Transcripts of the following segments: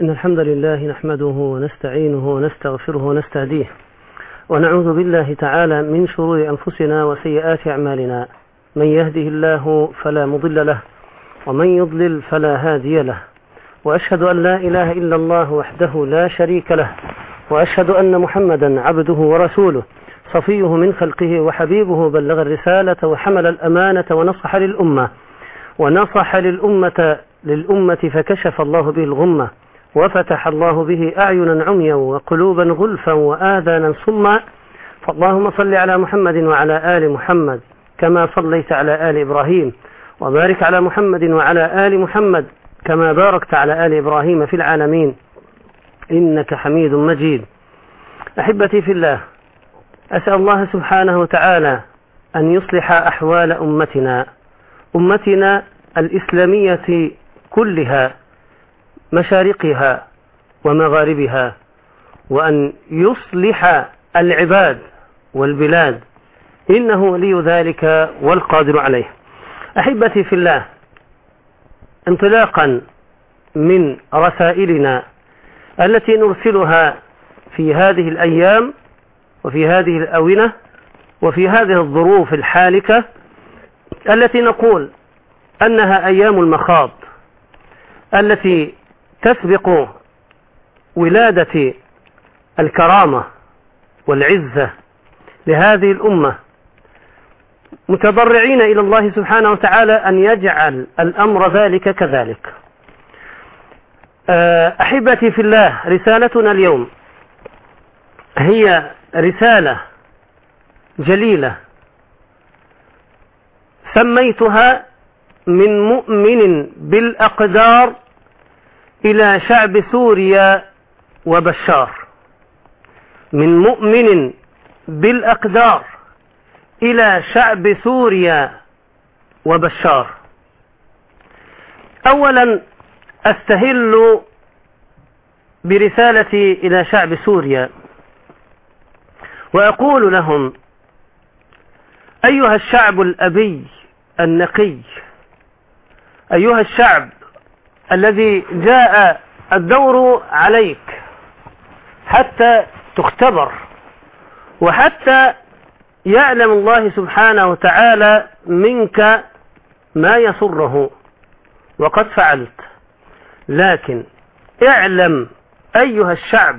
إن الحمد لله نحمده ونستعينه ونستغفره ونستهديه ونعوذ بالله تعالى من شرور أنفسنا وسيئات أعمالنا. من يهده الله فلا مضل له ومن يضلل فلا هادي له، وأشهد أن لا إله إلا الله وحده لا شريك له، وأشهد أن محمدا عبده ورسوله صفيه من خلقه وحبيبه، بلغ الرسالة وحمل الأمانة ونصح للأمة فكشف الله به الغمة، وفتح الله به أعينا عميا وقلوبا غلفا وآذانا صما. فاللهم صل على محمد وعلى آل محمد كما صليت على آل إبراهيم، وبارك على محمد وعلى آل محمد كما باركت على آل إبراهيم في العالمين إنك حميد مجيد. أحبتي في الله، أسأل الله سبحانه وتعالى أن يصلح أحوال أمتنا الإسلامية كلها، مشارقها ومغاربها، وأن يصلح العباد والبلاد، إنه ولي ذلك والقادر عليه. أحبتي في الله، انطلاقا من رسائلنا التي نرسلها في هذه الأيام وفي هذه الأونة وفي هذه الظروف الحالكة التي نقول أنها أيام المخاض التي تسبق ولادة الكرامة والعزة لهذه الأمة، متضرعين إلى الله سبحانه وتعالى أن يجعل الأمر ذلك كذلك. أحبتي في الله، رسالتنا اليوم هي رسالة جليلة سميتها من مؤمن بالأقدار إلى شعب سوريا وبشار. من مؤمن بالأقدار إلى شعب سوريا وبشار. أولا أستهل برسالتي إلى شعب سوريا وأقول لهم: أيها الشعب الأبي النقي، أيها الشعب الذي جاء الدور عليك حتى تختبر، وحتى يعلم الله سبحانه وتعالى منك ما يسره، وقد فعلت. لكن اعلم أيها الشعب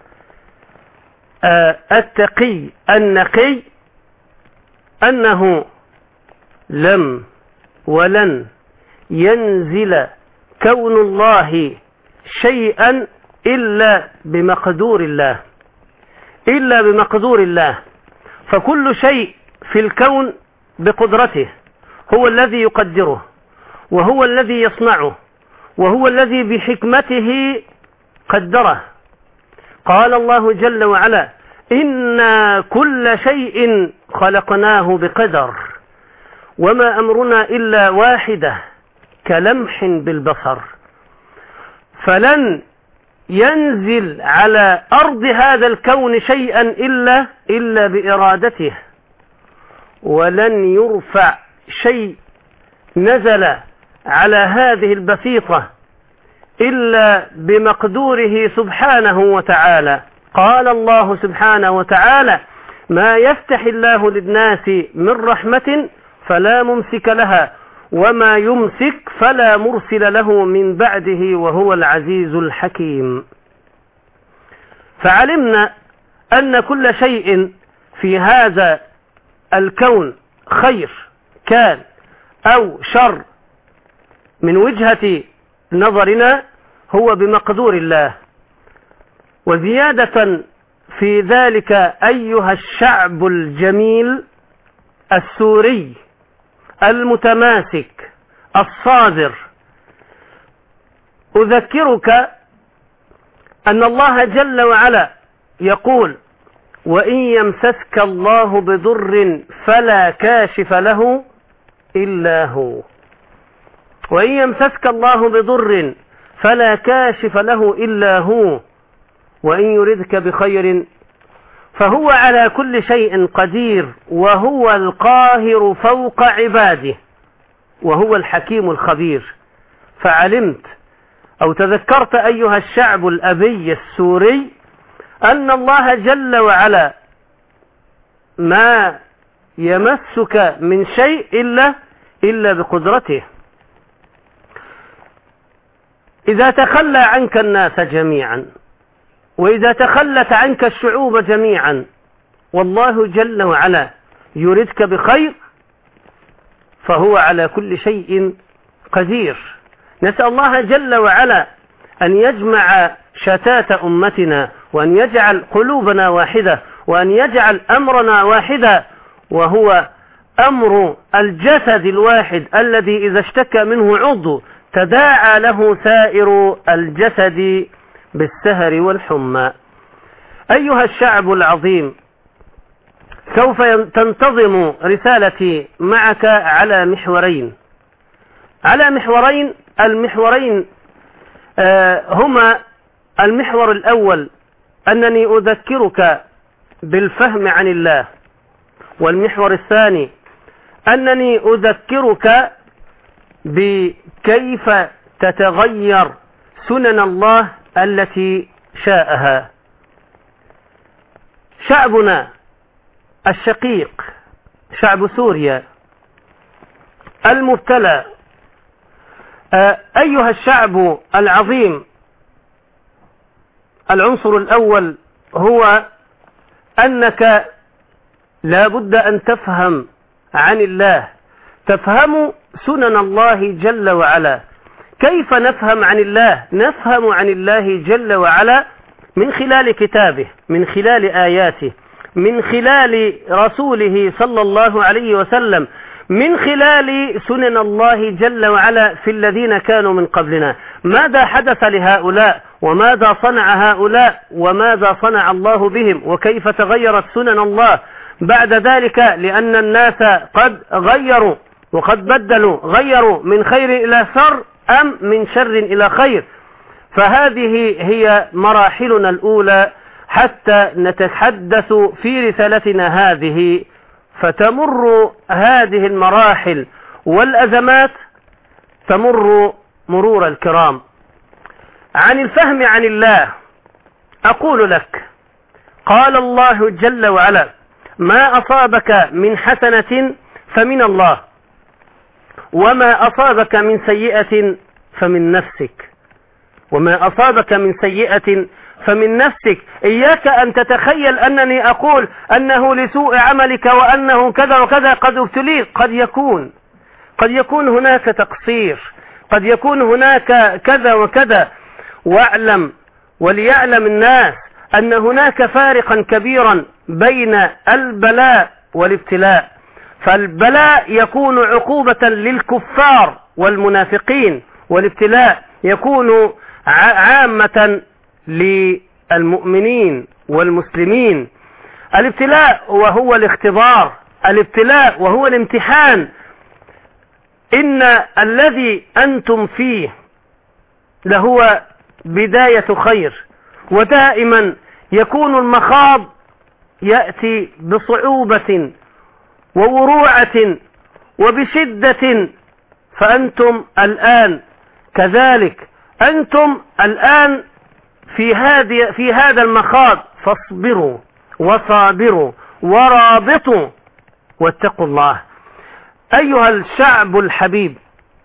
التقي النقي أنه لم ولن ينزل كون الله شيئا إلا بمقدور الله، فكل شيء في الكون بقدرته، هو الذي يقدره، وهو الذي يصنعه، وهو الذي بحكمته قدره. قال الله جل وعلا: إنا كل شيء خلقناه بقدر وما أمرنا إلا واحدة كلمح بالبصر. فلن ينزل على أرض هذا الكون شيئا إلا بإرادته، ولن يرفع شيء نزل على هذه البسيطة إلا بمقدوره سبحانه وتعالى. قال الله سبحانه وتعالى: ما يفتح الله للناس من رحمة فلا ممسك لها وما يمسك فلا مرسل له من بعده وهو العزيز الحكيم. فعلمنا أن كل شيء في هذا الكون خير كان أو شر من وجهة نظرنا هو بمقدور الله. وزيادة في ذلك أيها الشعب الجميل السوري المتماسك الصابر، أذكرك أن الله جل وعلا يقول: وإن يمسسك الله بضر فلا كاشف له إلا هو. وإن يمسسك الله بضر فلا كاشف له إلا هو، وإن يردك بخير فهو على كل شيء قدير، وهو القاهر فوق عباده، وهو الحكيم الخبير. فعلمت أو تذكرت أيها الشعب الأبي السوري أن الله جل وعلا ما يمسك من شيء إلا بقدرته. إذا تخلى عنك الناس جميعا، وإذا تخلت عنك الشعوب جميعا، والله جل وعلا يريدك بخير، فهو على كل شيء قدير. نسأل الله جل وعلا أن يجمع شتات أمتنا، وأن يجعل قلوبنا واحدة، وأن يجعل أمرنا واحدة، وهو أمر الجسد الواحد الذي إذا اشتكى منه عضو تداعى له سائر الجسد بالسهر والحمى. أيها الشعب العظيم، سوف تنتظم رسالتي معك على محورين. المحورين هما: المحور الأول أنني أذكرك بالفهم عن الله، والمحور الثاني أنني أذكرك بكيف تتغير سنن الله التي شاءها. شعبنا الشقيق، شعب سوريا المبتلى، أيها الشعب العظيم، العنصر الأول هو أنك لا بد أن تفهم عن الله، تفهم سنن الله جل وعلا. كيف نفهم عن الله؟ نفهم عن الله جل وعلا من خلال كتابه، من خلال آياته، من خلال رسوله صلى الله عليه وسلم، من خلال سنن الله جل وعلا في الذين كانوا من قبلنا. ماذا حدث لهؤلاء، وماذا صنع هؤلاء، وماذا صنع الله بهم، وكيف تغيرت سنن الله بعد ذلك، لأن الناس قد غيروا وقد بدلوا، غيروا من خير إلى شر أم من شر إلى خير. فهذه هي مراحلنا الأولى حتى نتحدث في رسالتنا هذه. فتمر هذه المراحل والأزمات تمر مرور الكرام. عن الفهم عن الله أقول لك: قال الله جل وعلا: ما أصابك من حسنة فمن الله، وما أصابك من سيئة فمن نفسك. وما أصابك من سيئة فمن نفسك. إياك أن تتخيل أنني أقول أنه لسوء عملك وأنه كذا وكذا قد ابتليت. قد يكون هناك تقصير، قد يكون هناك كذا وكذا. واعلم وليعلم الناس أن هناك فارقا كبيرا بين البلاء والابتلاء. فالبلاء يكون عقوبة للكفار والمنافقين، والابتلاء يكون عامة للمؤمنين والمسلمين. الابتلاء وهو الاختبار، الابتلاء وهو الامتحان. إن الذي أنتم فيه لهو بداية خير، ودائما يكون المخاض يأتي بصعوبة ووروعة وبشدة. فأنتم الآن كذلك، أنتم الآن في هذا المخاض، فاصبروا وصابروا ورابطوا واتقوا الله. أيها الشعب الحبيب،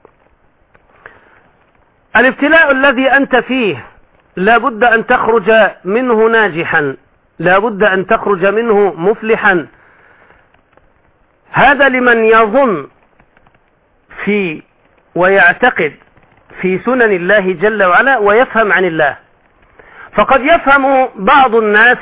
الابتلاء الذي أنت فيه لا بد أن تخرج منه ناجحا، لا بد أن تخرج منه مفلحا. هذا لمن يظن في ويعتقد في سنن الله جل وعلا ويفهم عن الله. فقد يفهم بعض الناس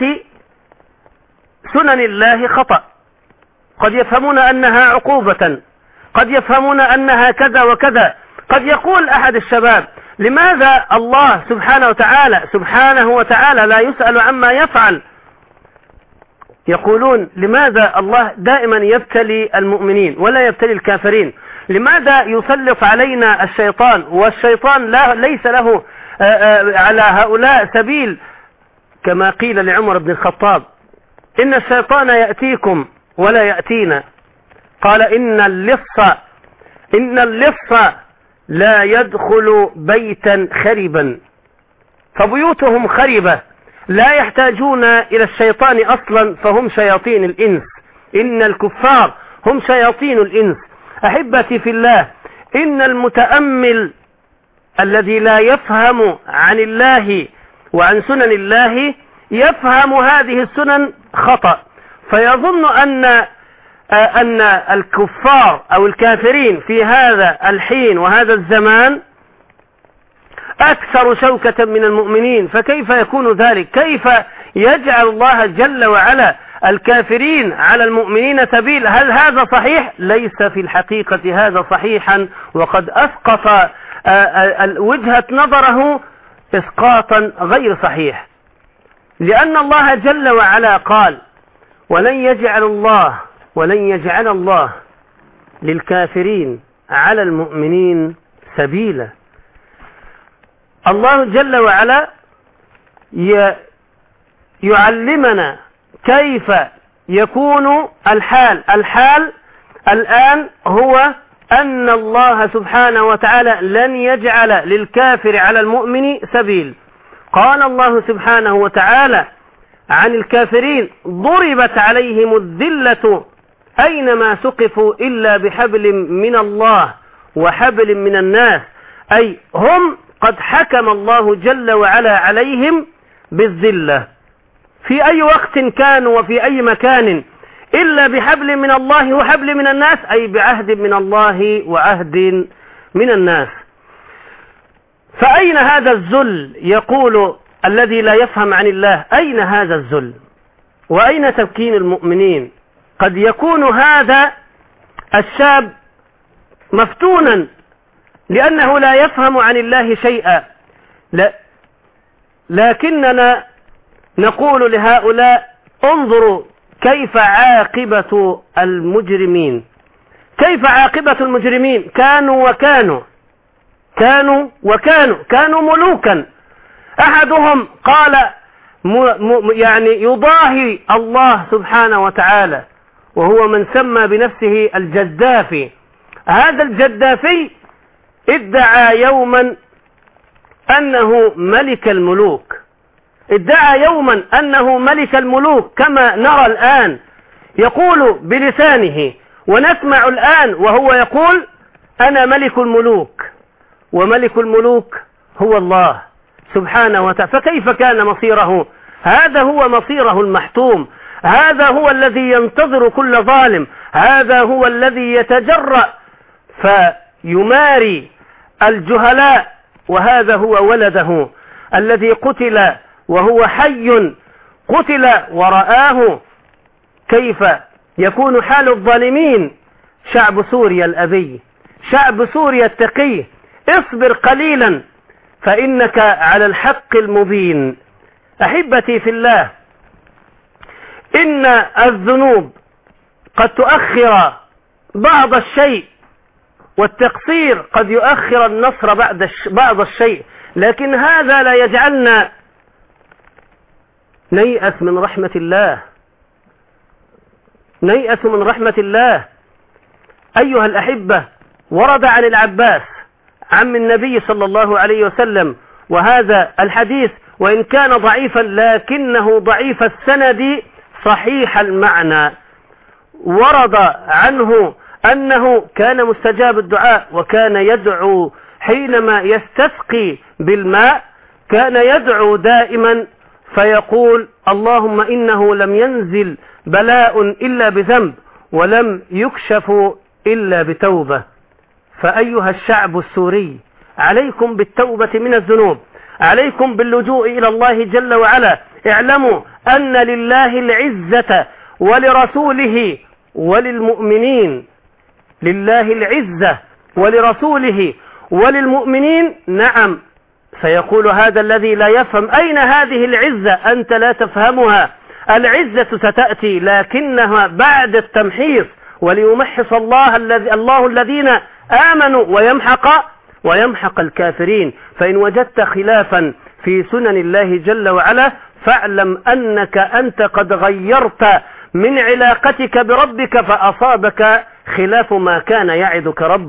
سنن الله خطأ، قد يفهمون أنها عقوبة، قد يفهمون أنها كذا وكذا. قد يقول أحد الشباب: لماذا الله سبحانه وتعالى لا يسأل عما يفعل؟ يقولون: لماذا الله دائما يبتلي المؤمنين ولا يبتلي الكافرين؟ لماذا يسلط علينا الشيطان، والشيطان ليس له على هؤلاء سبيل؟ كما قيل لعمر بن الخطاب: إن الشيطان يأتيكم ولا يأتينا. قال: إن اللص لا يدخل بيتا خربا، فبيوتهم خربة لا يحتاجون إلى الشيطان أصلا، فهم شياطين الإنس. إن الكفار هم شياطين الإنس. أحبتي في الله، إن المتأمل الذي لا يفهم عن الله وعن سنن الله يفهم هذه السنن خطأ، فيظن أن الكفار أو الكافرين في هذا الحين وهذا الزمان أكثر شوكة من المؤمنين. فكيف يكون ذلك؟ كيف يجعل الله جل وعلا الكافرين على المؤمنين سبيل؟ هل هذا صحيح؟ ليس في الحقيقة هذا صحيحا، وقد أسقط وجهة نظره إسقاطا غير صحيح، لأن الله جل وعلا قال: ولن يجعل الله للكافرين على المؤمنين سبيلا. الله جل وعلا يعلمنا كيف يكون الحال الآن هو أن الله سبحانه وتعالى لن يجعل للكافر على المؤمن سبيل. قال الله سبحانه وتعالى عن الكافرين: ضربت عليهم الذلة أينما سقفوا إلا بحبل من الله وحبل من الناس، أي هم قد حكم الله جل وعلا عليهم بالذلة في أي وقت كانوا وفي أي مكان، إلا بحبل من الله وحبل من الناس، أي بعهد من الله وعهد من الناس. فأين هذا الذل؟ يقول الذي لا يفهم عن الله: أين هذا الذل وأين تمكين المؤمنين؟ قد يكون هذا الشاب مفتونا لأنه لا يفهم عن الله شيئا، لكننا نقول لهؤلاء: انظروا كيف عاقبة المجرمين، كيف عاقبة المجرمين. كانوا ملوكا. أحدهم قال يعني يضاهي الله سبحانه وتعالى، وهو من سمى بنفسه الجدافي. هذا الجدافي ادعى يوما أنه ملك الملوك، كما نرى الآن، يقول بلسانه ونسمع الآن وهو يقول: أنا ملك الملوك، وملك الملوك هو الله سبحانه وتعالى. فكيف كان مصيره؟ هذا هو مصيره المحتوم، هذا هو الذي ينتظر كل ظالم، هذا هو الذي يتجرأ فيماري الجهلاء، وهذا هو ولده الذي قتل وهو حي، قتل ورآه. كيف يكون حال الظالمين؟ شعب سوريا الأبي، شعب سوريا التقي، اصبر قليلا فإنك على الحق المبين. أحبتي في الله، إن الذنوب قد تؤخر بعض الشيء، والتقصير قد يؤخر النصر بعض الشيء، لكن هذا لا يجعلنا نيأس من رحمة الله. أيها الأحبة، ورد عن العباس عم النبي صلى الله عليه وسلم، وهذا الحديث وإن كان ضعيفا لكنه ضعيف السند صحيح المعنى. ورد عنه أنه كان مستجاب الدعاء، وكان يدعو حينما يستسقي بالماء، كان يدعو دائما فيقول: اللهم إنه لم ينزل بلاء إلا بذنب، ولم يكشف إلا بتوبة. فأيها الشعب السوري، عليكم بالتوبة من الذنوب، عليكم باللجوء إلى الله جل وعلا. اعلموا أن لله العزة ولرسوله وللمؤمنين، لله العزة ولرسوله وللمؤمنين. نعم، سيقول هذا الذي لا يفهم: أين هذه العزة؟ أنت لا تفهمها. العزة ستأتي لكنها بعد التمحيص، وليمحص الله الذين آمنوا ويمحق الكافرين. فإن وجدت خلافا في سنن الله جل وعلا فاعلم أنك أنت قد غيرت من علاقتك بربك، فأصابك خلاف ما كان يعدك ربك.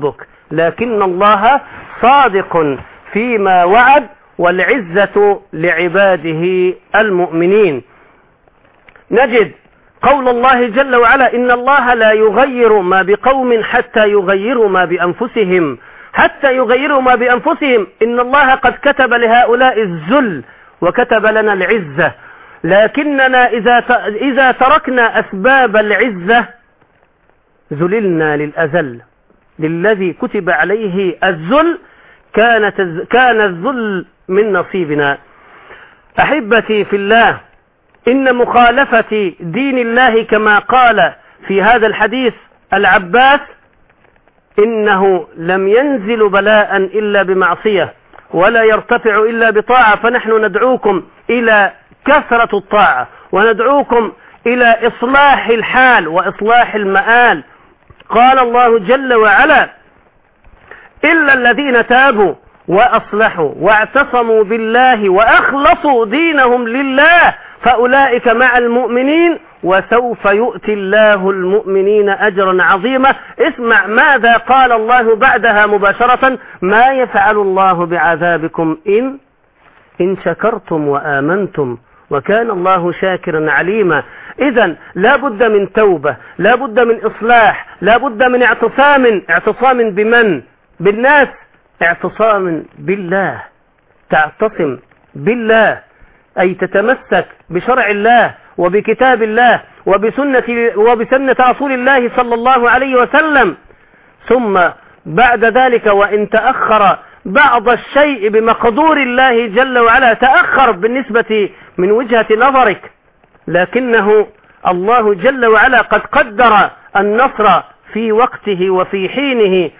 لكن الله صادق فيما وعد، والعزة لعباده المؤمنين. نجد قول الله جل وعلا: إن الله لا يغير ما بقوم حتى يغيروا ما بأنفسهم، حتى يغيروا ما بأنفسهم. إن الله قد كتب لهؤلاء الذل وكتب لنا العزة، لكننا إذا تركنا أسباب العزة ذللنا للأذل. للذي كتب عليه الذل كان الذل من نصيبنا. أحبتي في الله، إن مخالفة دين الله كما قال في هذا الحديث العباس: إنه لم ينزل بلاء إلا بمعصية ولا يرتفع إلا بطاعة، فنحن ندعوكم إلى كثرة الطاعة، وندعوكم إلى إصلاح الحال وإصلاح المآل. قال الله جل وعلا: إلا الذين تابوا وأصلحوا واعتصموا بالله وأخلصوا دينهم لله فأولئك مع المؤمنين وسوف يؤتي الله المؤمنين أجرا عظيما. اسمع ماذا قال الله بعدها مباشرة: ما يفعل الله بعذابكم إن شكرتم وآمنتم وكان الله شاكرا عليما. إذن لا بد من توبة، لا بد من إصلاح، لا بد من اعتصام بمن؟ بالناس. اعتصام بالله، تعتصم بالله، أي تتمسك بشرع الله وبكتاب الله وبسنة رسول الله صلى الله عليه وسلم. ثم بعد ذلك وإن تأخر بعض الشيء بمقدور الله جل وعلا، تأخر بالنسبة من وجهة نظرك، لكنه الله جل وعلا قد قدر النصر في وقته وفي حينه.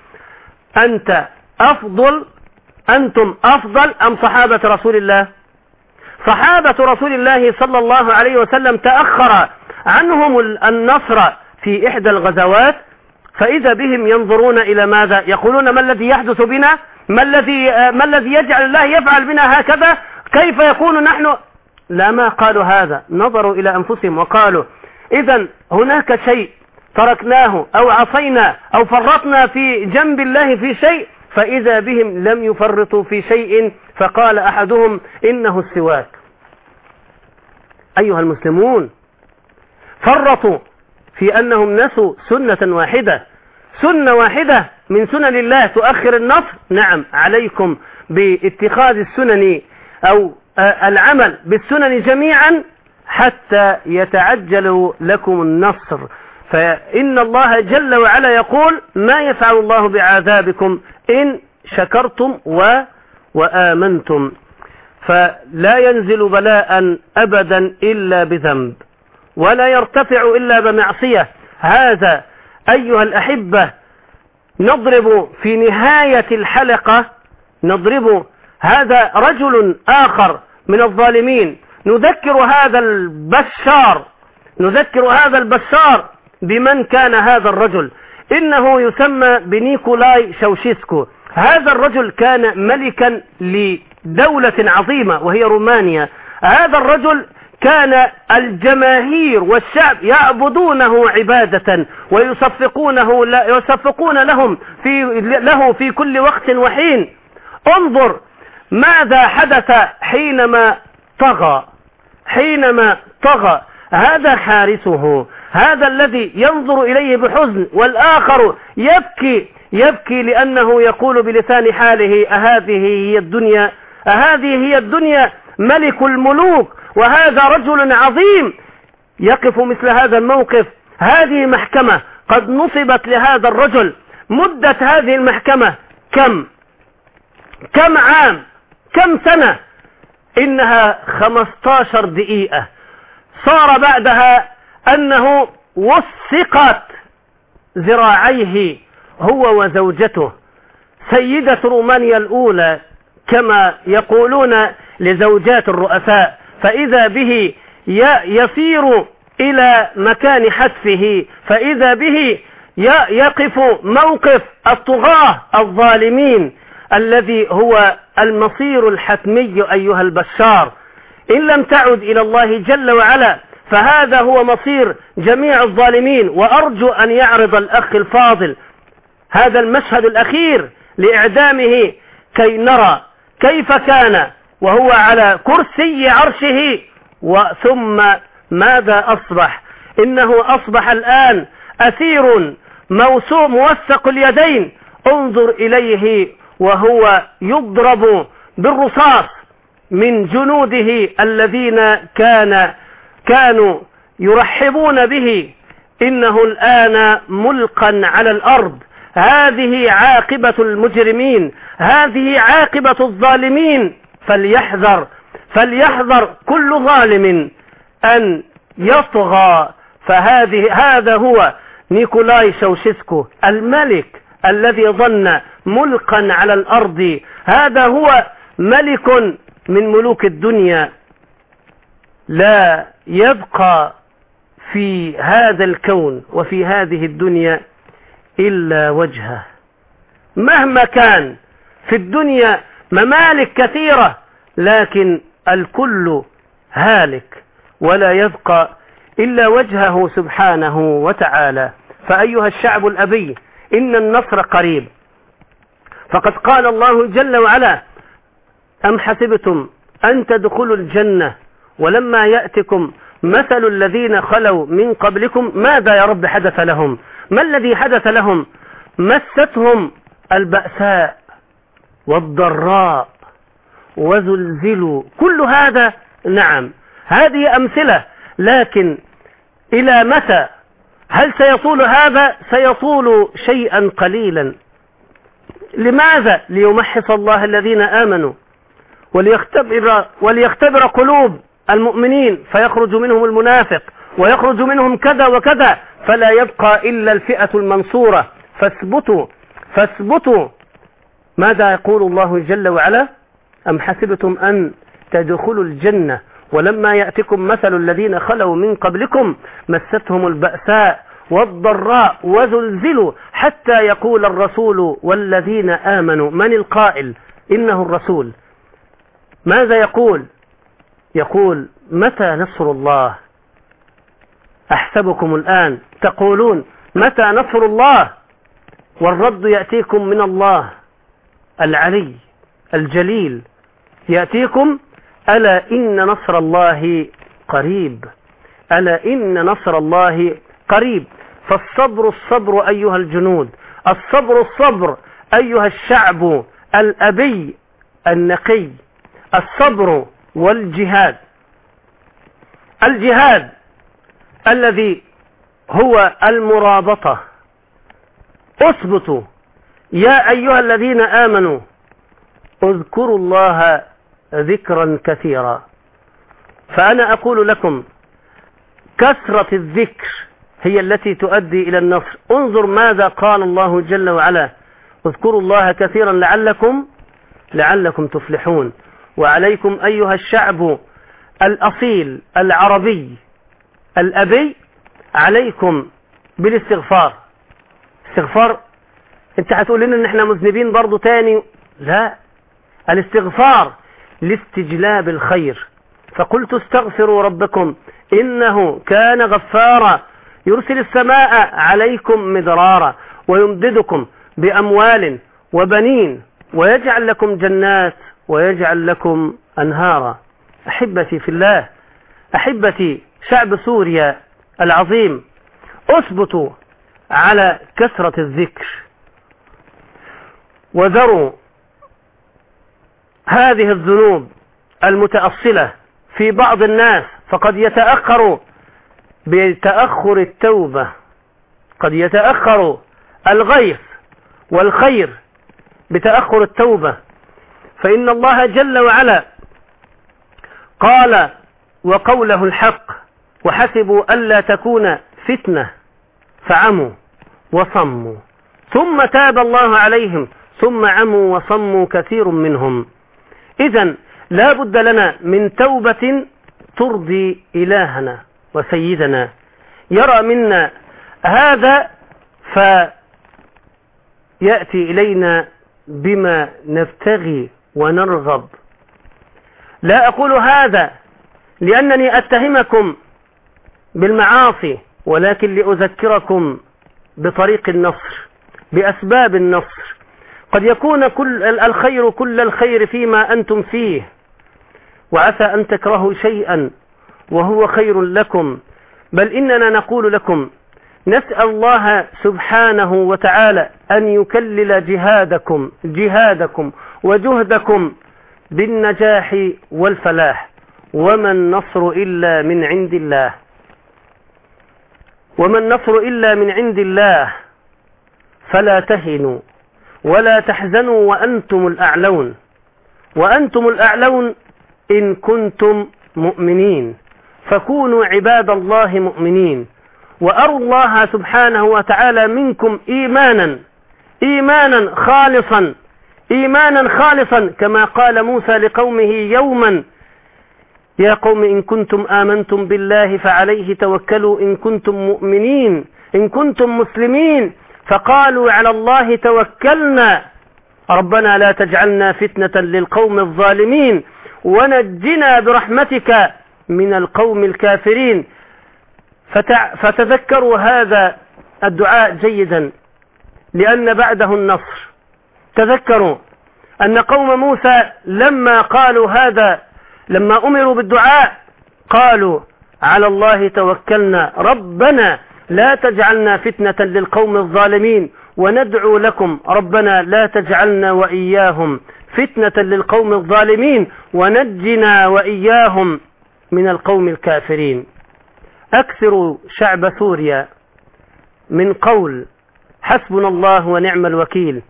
أنتم أفضل أم صحابة رسول الله؟ صحابة رسول الله صلى الله عليه وسلم تأخر عنهم النصر في إحدى الغزوات، فإذا بهم ينظرون إلى ماذا؟ يقولون: ما الذي يحدث بنا؟ ما الذي يجعل الله يفعل بنا هكذا؟ كيف يكون نحن؟ لا، ما قالوا هذا، نظروا إلى أنفسهم وقالوا: إذن هناك شيء تركناه أو عصينا أو فرطنا في جنب الله في شيء، فإذا بهم لم يفرطوا في شيء، فقال أحدهم: إنه السواك. أيها المسلمون، فرطوا في أنهم نسوا سنة واحدة من سنن الله تؤخر النصر. نعم، عليكم باتخاذ السنن أو العمل بالسنن جميعا حتى يتعجل لكم النصر. فإن الله جل وعلا يقول: ما يفعل الله بعذابكم إن شكرتم وآمنتم. فلا ينزل بلاء أبدا إلا بذنب، ولا يرتفع إلا بمعصية. هذا أيها الأحبة نضرب في نهاية الحلقة، هذا رجل آخر من الظالمين. نذكر هذا البشار بمن كان هذا الرجل. إنه يسمى بنيكولاي شاوشيسكو. هذا الرجل كان ملكا لدولة عظيمة وهي رومانيا. هذا الرجل كان الجماهير والشعب يعبدونه عبادة ويصفقون له في كل وقت وحين. انظر ماذا حدث حينما طغى هذا حارسه، هذا الذي ينظر إليه بحزن، والآخر يبكي لأنه يقول بلسان حاله: أهذه هي الدنيا ملك الملوك، وهذا رجل عظيم يقف مثل هذا الموقف. هذه محكمة قد نصبت لهذا الرجل. مدة هذه المحكمة كم عام، كم سنة؟ إنها 15 دقيقة. صار بعدها أنه وثقت ذراعيه هو وزوجته، سيدة رومانيا الأولى كما يقولون لزوجات الرؤساء، فإذا به يسير إلى مكان حتفه، فإذا به يقف موقف الطغاة الظالمين الذي هو المصير الحتمي. أيها البشار، إن لم تعد إلى الله جل وعلا فهذا هو مصير جميع الظالمين. وأرجو أن يعرض الأخ الفاضل هذا المشهد الأخير لإعدامه كي نرى كيف كان وهو على كرسي عرشه، ثم ماذا أصبح؟ إنه أصبح الآن أسير موثق اليدين. انظر إليه وهو يضرب بالرصاص من جنوده الذين كانوا يرحبون به. إنه الآن ملقا على الأرض. هذه عاقبة المجرمين، هذه عاقبة الظالمين. فليحذر كل ظالم أن يطغى. هذا هو نيكولاي شاوشسكو الملك الذي ظن ملقا على الأرض. هذا هو ملك من ملوك الدنيا. لا يبقى في هذا الكون وفي هذه الدنيا إلا وجهه. مهما كان في الدنيا ممالك كثيرة، لكن الكل هالك ولا يبقى إلا وجهه سبحانه وتعالى. فأيها الشعب الأبي، إن النصر قريب. فقد قال الله جل وعلا: أم حسبتم أن تدخلوا الجنة ولما يأتكم مثل الذين خلوا من قبلكم. ماذا يا رب حدث لهم؟ ما الذي حدث لهم؟ مستهم البأساء والضراء وزلزلوا. كل هذا نعم هذه أمثلة، لكن إلى متى؟ هل سيطول هذا؟ سيطول شيئا قليلا. لماذا؟ ليمحص الله الذين آمنوا وليختبر قلوب المؤمنين، فيخرج منهم المنافق ويخرج منهم كذا وكذا، فلا يبقى إلا الفئة المنصورة. فاثبتوا. ماذا يقول الله جل وعلا؟ أم حسبتم أن تدخلوا الجنة ولما يأتكم مثل الذين خلوا من قبلكم مستهم البأساء والضراء وزلزلوا حتى يقول الرسول والذين آمنوا. من القائل؟ إنه الرسول. ماذا يقول؟ يقول: متى نصر الله؟ أحسبكم الآن تقولون متى نصر الله، والرد يأتيكم من الله العلي الجليل، يأتيكم: ألا إن نصر الله قريب، ألا إن نصر الله قريب. فالصبر أيها الجنود، الصبر أيها الشعب الأبي النقي. الصبر والجهاد، الجهاد الذي هو المرابطة. اثبتوا يا أيها الذين آمنوا، اذكروا الله ذكرا كثيرا. فأنا أقول لكم كثرة الذكر هي التي تؤدي إلى النصر. انظر ماذا قال الله جل وعلا: اذكروا الله كثيرا لعلكم تفلحون. وعليكم أيها الشعب الأصيل العربي الأبي، عليكم بالاستغفار. استغفار؟ انت هتقول لنا ان احنا مذنبين برضو تاني؟ لا، الاستغفار لاستجلاب الخير. فقلت استغفروا ربكم إنه كان غفارا يرسل السماء عليكم مدرارا ويمددكم بأموال وبنين ويجعل لكم جنات ويجعل لكم أنهارا. أحبتي في الله، أحبتي شعب سوريا العظيم، أثبتوا على كثرة الذكر وذروا هذه الذنوب المتأصلة في بعض الناس. فقد يتأخر بتأخر التوبة، قد يتأخر الغيث والخير بتأخر التوبة. فإن الله جل وعلا قال وقوله الحق: وحسبوا ألا تكون فتنة فعموا وصموا ثم تاب الله عليهم ثم عموا وصموا كثير منهم. إذن لا بد لنا من توبة ترضي إلهنا وسيدنا، يرى منا هذا فيأتي إلينا بما نبتغي ونرغب. لا أقول هذا لأنني أتهمكم بالمعاصي، ولكن لأذكركم بطريق النصر. بأسباب النصر. قد يكون كل الخير فيما أنتم فيه، وعسى أن تكرهوا شيئا وهو خير لكم، بل إننا نقول لكم نسأل الله سبحانه وتعالى أن يكلل جهادكم وجهدكم بالنجاح والفلاح، وما النصر إلا من عند الله، وما النصر إلا من عند الله، فلا تهنوا ولا تحزنوا وأنتم الأعلون إن كنتم مؤمنين، فكونوا عباد الله مؤمنين، وأروا الله سبحانه وتعالى منكم إيمانا خالصا كما قال موسى لقومه يوما: يا قوم إن كنتم آمنتم بالله فعليه توكلوا إن كنتم مؤمنين إن كنتم مسلمين، فقالوا على الله توكلنا ربنا لا تجعلنا فتنة للقوم الظالمين ونجنا برحمتك من القوم الكافرين. فتذكروا هذا الدعاء جيدا، لأن بعده النصر. تذكروا أن قوم موسى لما أمروا بالدعاء قالوا على الله توكلنا ربنا لا تجعلنا فتنة للقوم الظالمين وندعو لكم ربنا لا تجعلنا وإياهم فتنة للقوم الظالمين ونجنا وإياهم من القوم الكافرين. أكثر شعب سوريا من قول حسبنا الله ونعم الوكيل.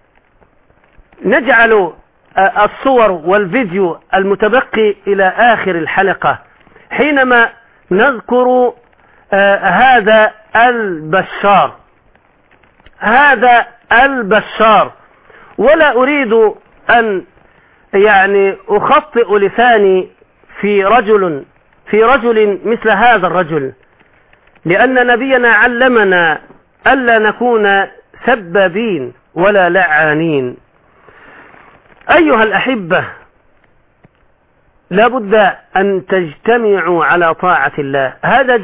نجعل الصور والفيديو المتبقي إلى آخر الحلقة حينما نذكر هذا البشار، ولا أريد أن أخطئ لساني في رجل مثل هذا الرجل، لأن نبينا علمنا ألا نكون سبابين ولا لعانين. أيها الأحبة، لا بد أن تجتمعوا على طاعة الله. هذا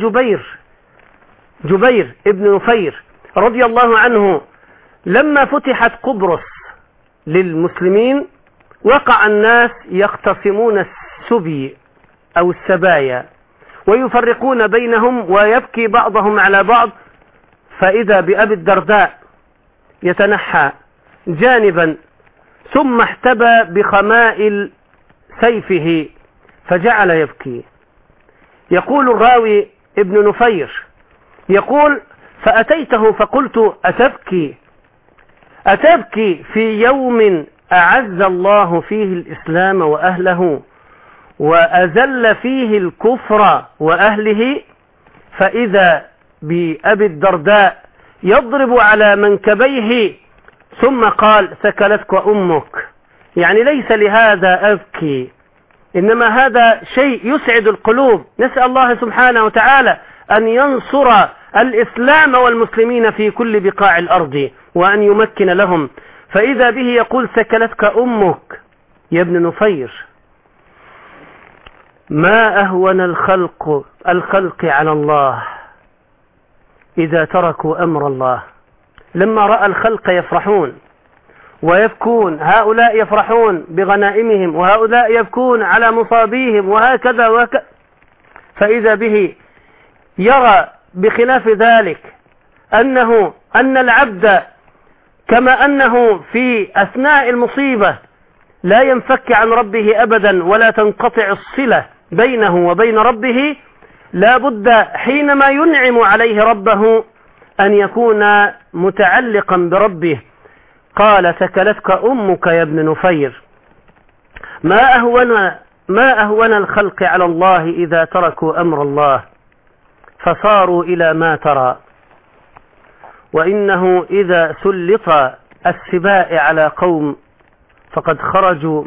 جبير ابن نفير رضي الله عنه لما فتحت قبرص للمسلمين وقع الناس يختصمون السبي أو السبايا ويفرقون بينهم ويبكي بعضهم على بعض، فإذا بأبي الدرداء يتنحى جانبا ثم احتبى بخمائل سيفه فجعل يبكي. يقول الراوي ابن نفير يقول: فأتيته فقلت: أتبكي في يوم أعز الله فيه الإسلام وأهله وأذل فيه الكفر وأهله؟ فإذا بأبي الدرداء يضرب على منكبيه ثم قال: ثكلتك أمك. يعني ليس لهذا أبكي، إنما هذا شيء يسعد القلوب. نسأل الله سبحانه وتعالى أن ينصر الإسلام والمسلمين في كل بقاع الأرض وأن يمكن لهم. فإذا به يقول: ثكلتك أمك يا ابن نفير. ما أهون الخلق على الله إذا تركوا أمر الله. لما رأى الخلق يفرحون ويبكون، هؤلاء يفرحون بغنائمهم وهؤلاء يبكون على مصابيهم وهكذا فإذا به يرى بخلاف ذلك أن العبد كما أنه في أثناء المصيبة لا ينفك عن ربه أبدا ولا تنقطع الصلة بينه وبين ربه، لا بد حينما ينعم عليه ربه أن يكون متعلقا بربه. قال: ثكلتك أمك يا ابن نفير. ما أهون الخلق على الله إذا تركوا أمر الله فصاروا إلى ما ترى. وإنه إذا سلط السباء على قوم فقد خرجوا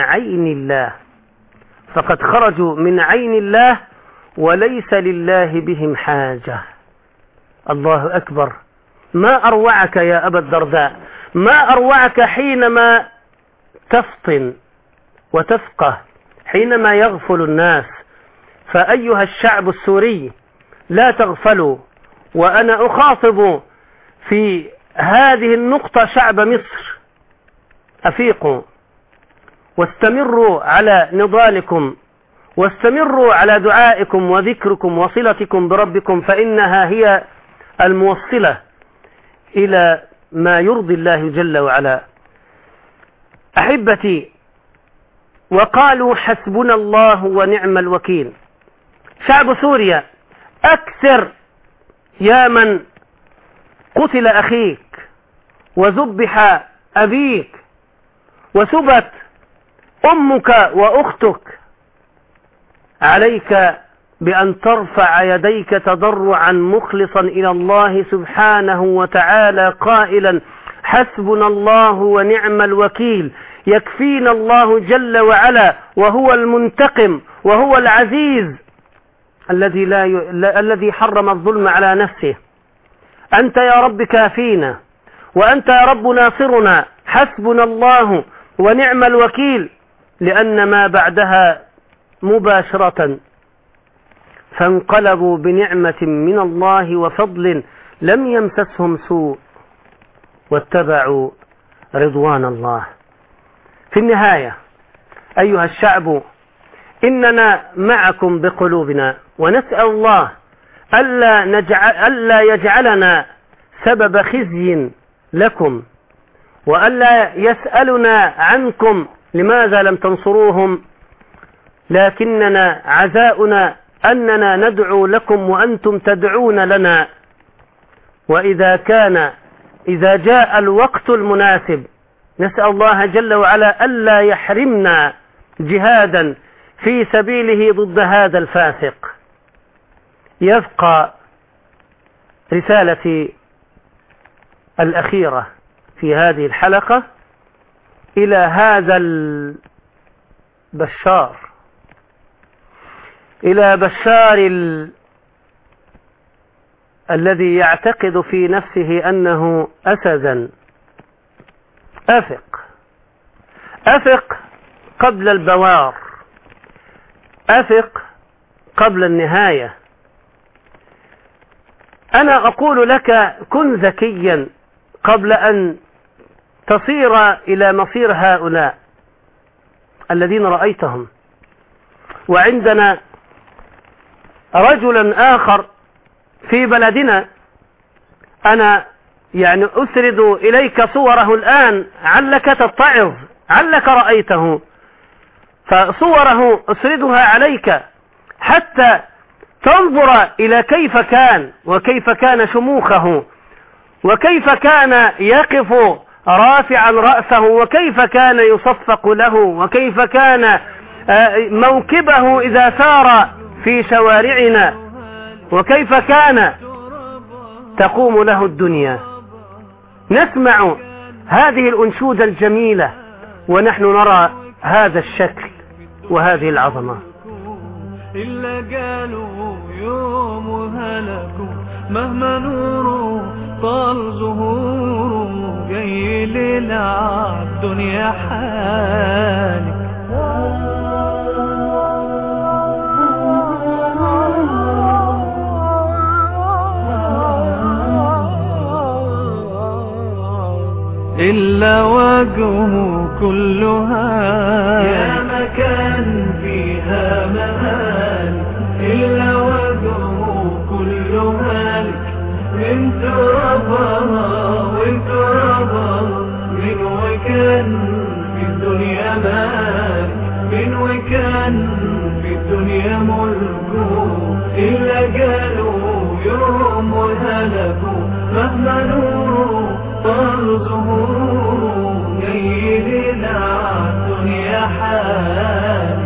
من عين الله وليس لله بهم حاجة. الله أكبر. ما أروعك يا أبا الدرداء، ما أروعك حينما تفطن وتفقه، حينما يغفل الناس. فأيها الشعب السوري لا تغفلوا. وأنا أخاطب في هذه النقطة شعب مصر، أفيقوا واستمروا على نضالكم، واستمروا على دعائكم وذكركم وصلتكم بربكم، فإنها هي الموصلة إلى ما يرضي الله جل وعلا. أحبتي، وقالوا حسبنا الله ونعم الوكيل. شعب سوريا، أكثر يا من قتل أخيك وذبح أبيك وسبت أمك وأختك، عليك بأن ترفع يديك تضرعا مخلصا إلى الله سبحانه وتعالى قائلا حسبنا الله ونعم الوكيل، يكفينا الله جل وعلا، وهو المنتقم وهو العزيز الذي حرم الظلم على نفسه. أنت يا رب كافينا، وأنت يا رب ناصرنا، حسبنا الله ونعم الوكيل، لأن ما بعدها مباشرة فانقلبوا بنعمة من الله وفضل لم يمسسهم سوء واتبعوا رضوان الله. في النهاية أيها الشعب، إننا معكم بقلوبنا، ونسأل الله ألا يجعلنا سبب خزي لكم، وألا يسألنا عنكم لماذا لم تنصروهم، لكننا عزاؤنا أننا ندعو لكم وأنتم تدعون لنا. وإذا جاء الوقت المناسب نسأل الله جل وعلا ألا يحرمنا جهادا في سبيله ضد هذا الفاسق. يبقى رسالتي الأخيرة في هذه الحلقة إلى هذا البشار، إلى بشار الذي يعتقد في نفسه أنه أسدا. أفق قبل البوار، أفق قبل النهاية. أنا أقول لك كن ذكيا قبل أن تصير إلى مصير هؤلاء الذين رأيتهم. وعندنا رجلا آخر في بلدنا، أنا أسرد إليك صوره الآن علك تتعظ، علك رأيته، فصوره أسردها عليك حتى تنظر إلى كيف كان، وكيف كان شموخه، وكيف كان يقف رافعا رأسه، وكيف كان يصفق له، وكيف كان موكبه إذا سار في شوارعنا، وكيف كان تقوم له الدنيا. نسمع هذه الأنشودة الجميلة ونحن نرى هذا الشكل وهذه العظمة. إلا قالوا يوم هلكوا مهما نور طال ظهور جاي لنا الدنيا حالك. إلا وجهه كلها يا مكان فيها مهالك، إلا وجهه كلها لك، من ترابها وانت ترابها، من وكان في الدنيا مالك، من وكان في الدنيا ملكه. إلا قالوا يوم وهلكوا مهما نور طال ظهور جاي لنا الدنيا حالك،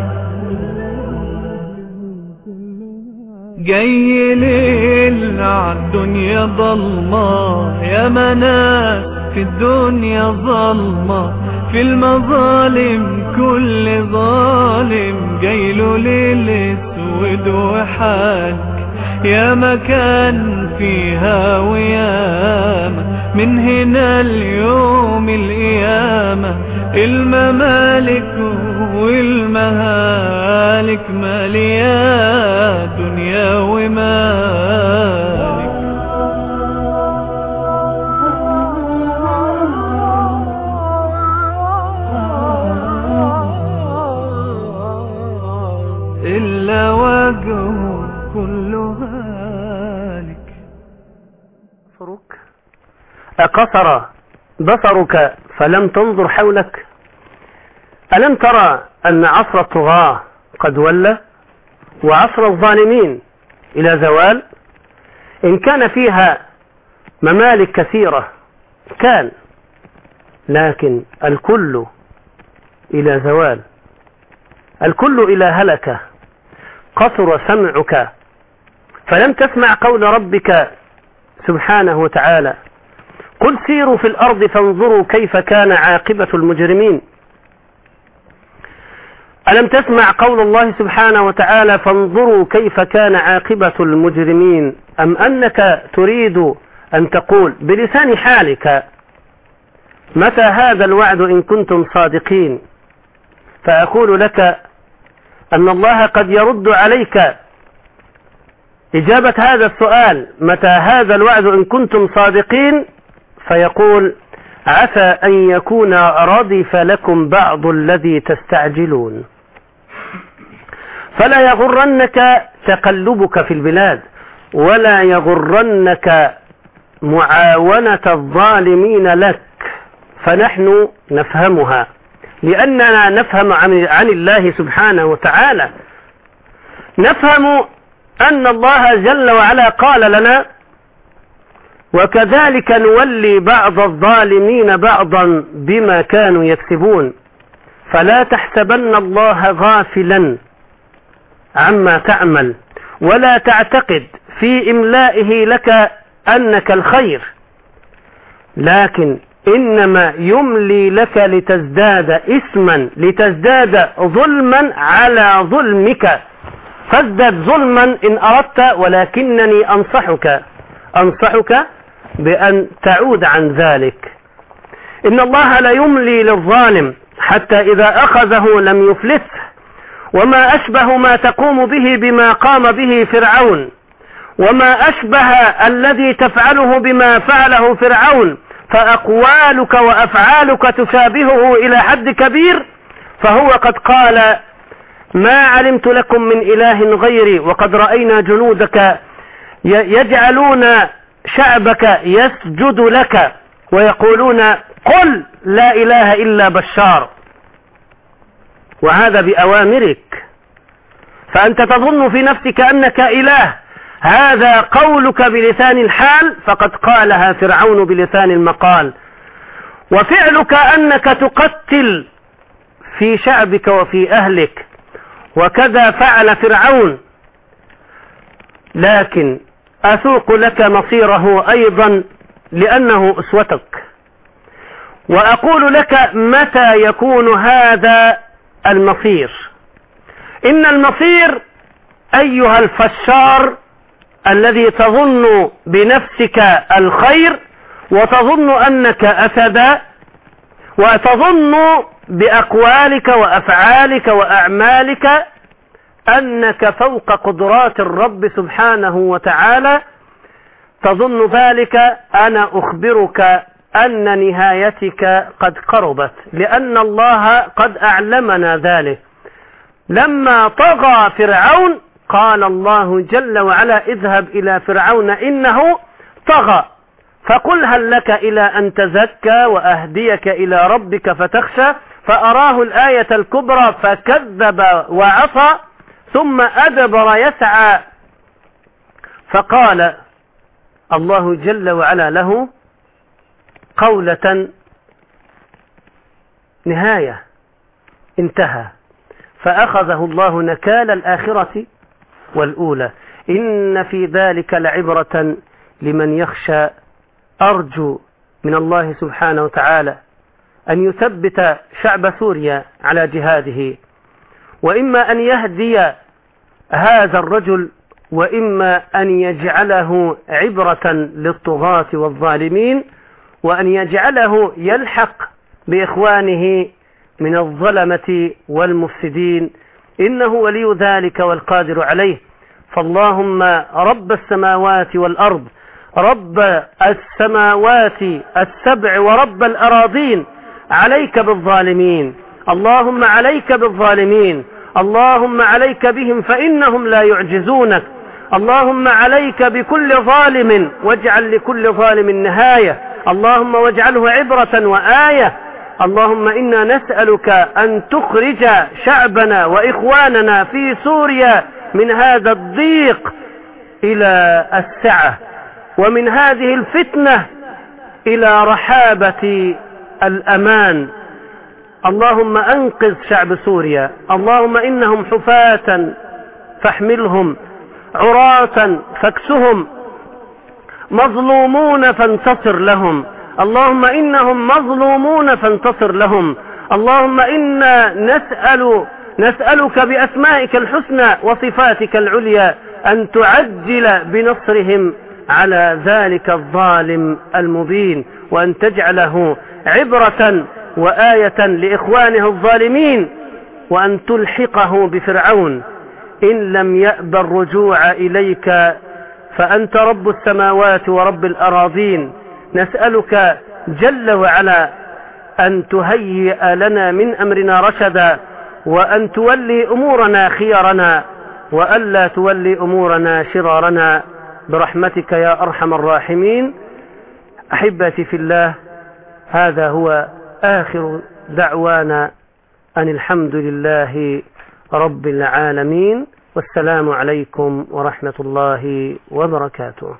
جاي لنا الدنيا ظلمة يا مناس في الدنيا ظلمة، في المظالم كل ظالم جايله ليل اسود وحالك. يا مكان فيها وياما من هنا اليوم القيامة، الممالك والمهالك مالية دنيا ومالك. إلا وجهه كل هالك. أقصر بصرك فلم تنظر حولك؟ ألم ترى أن عصر الطغاة قد ولى وعصر الظالمين إلى زوال؟ إن كان فيها ممالك كثيرة كان، لكن الكل إلى زوال، الكل إلى هلكة. قصر سمعك فلم تسمع قول ربك سبحانه وتعالى: قل سيروا في الأرض فانظروا كيف كان عاقبة المجرمين. ألم تسمع قول الله سبحانه وتعالى: فانظروا كيف كان عاقبة المجرمين؟ أم أنك تريد أن تقول بلسان حالك: متى هذا الوعد إن كنتم صادقين؟ فأقول لك أن الله قد يرد عليك إجابة هذا السؤال: متى هذا الوعد إن كنتم صادقين؟ فيقول: عسى أن يكون ردف لكم بعض الذي تستعجلون. فلا يغرنك تقلبك في البلاد، ولا يغرنك معاونة الظالمين لك، فنحن نفهمها لأننا نفهم عن الله سبحانه وتعالى. نفهم أن الله جل وعلا قال لنا: وكذلك نولي بعض الظالمين بعضا بما كانوا يكسبون. فلا تحسبن الله غافلا عما تعمل، ولا تعتقد في إملائه لك أنك الخير، لكن إنما يملي لك لتزداد إثما، لتزداد ظلما على ظلمك، فازدد ظلما إن أردت، ولكنني أنصحك بأن تعود عن ذلك. إن الله لا يملي للظالم حتى إذا أخذه لم يفلته، وما أشبه ما تقوم به بما قام به فرعون، وما أشبه الذي تفعله بما فعله فرعون، فأقوالك وأفعالك تشابهه إلى حد كبير. فهو قد قال: ما علمت لكم من إله غيري، وقد رأينا جنودك يجعلون شعبك يسجد لك ويقولون: قل لا إله إلا بشار، وهذا بأوامرك، فأنت تظن في نفسك أنك إله. هذا قولك بلسان الحال، فقد قالها فرعون بلسان المقال. وفعلك أنك تقتل في شعبك وفي أهلك، وكذا فعل فرعون. لكن أسوق لك مصيره أيضا لأنه أسوتك، وأقول لك متى يكون هذا المصير. إن المصير أيها الفشار الذي تظن بنفسك الخير، وتظن أنك أسد، وتظن بأقوالك وأفعالك وأعمالك أنك فوق قدرات الرب سبحانه وتعالى، تظن ذلك. أنا أخبرك أن نهايتك قد قربت، لأن الله قد أعلمنا ذلك. لما طغى فرعون قال الله جل وعلا: اذهب إلى فرعون إنه طغى، فقل هل لك إلى أن تزكى وأهديك إلى ربك فتخشى. فأراه الآية الكبرى فكذب وعصى، ثم أدبر يسعى. فقال الله جل وعلا له قولة نهاية، انتهى. فأخذه الله نكال الآخرة والأولى. إن في ذلك لعبرة لمن يخشى. أرجو من الله سبحانه وتعالى أن يثبت شعب سوريا على جهاده، وإما أن يهدي هذا الرجل، وإما أن يجعله عبرة للطغاة والظالمين، وأن يجعله يلحق بإخوانه من الظلمة والمفسدين، إنه ولي ذلك والقادر عليه. فاللهم رب السماوات والأرض، رب السماوات السبع ورب الأراضين، عليك بالظالمين، اللهم عليك بالظالمين، اللهم عليك بهم فإنهم لا يعجزونك. اللهم عليك بكل ظالم واجعل لكل ظالم نهاية، اللهم واجعله عبرة وآية. اللهم إنا نسألك أن تخرج شعبنا وإخواننا في سوريا من هذا الضيق إلى السعة، ومن هذه الفتنة إلى رحابة الأمان. اللهم أنقذ شعب سوريا. اللهم إنهم حفاة فاحملهم، عراة فاكسهم، مظلومون فانتصر لهم. اللهم إنهم مظلومون فانتصر لهم. اللهم إنا نسألك بأسمائك الحسنى وصفاتك العليا أن تعجل بنصرهم على ذلك الظالم المبين، وأن تجعله عبرة وآية لإخوانه الظالمين، وأن تلحقه بفرعون إن لم يأب الرجوع إليك فأنت رب السماوات ورب الأراضين. نسألك جل وعلا أن تهيئ لنا من أمرنا رشدا، وأن تولي أمورنا خيارنا، وألا تولي أمورنا شرارنا برحمتك يا أرحم الراحمين. أحبتي في الله، هذا هو آخر دعوانا أن الحمد لله رب العالمين، والسلام عليكم ورحمة الله وبركاته.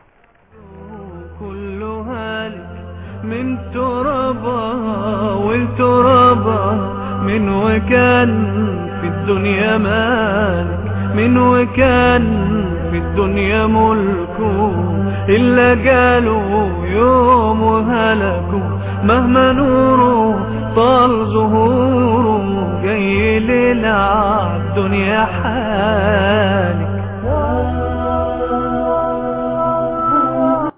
كل هالك من ترابها والترابها، من وكان في الدنيا مالك، من وكان في الدنيا ملكه، إلا قالوا يوم وهلكوا. مهما نوره طال ظهوره، جاي لنا الدنيا حال